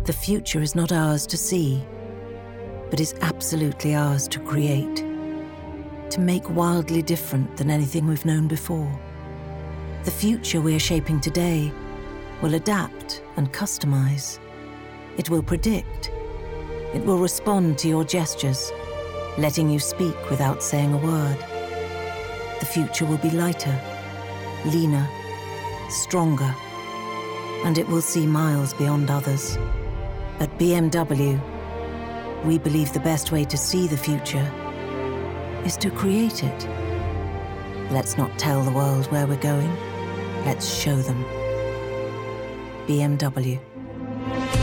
The future is not ours to see, but is absolutely ours to create, to make wildly different than anything we've known before. The future we are shaping today will adapt and customize. It will predict. It will respond to your gestures, letting you speak without saying a word. The future will be lighter, leaner, stronger, and it will see miles beyond others. At BMW, we believe the best way to see the future is to create it. Let's not tell the world where we're going. Let's show them. BMW.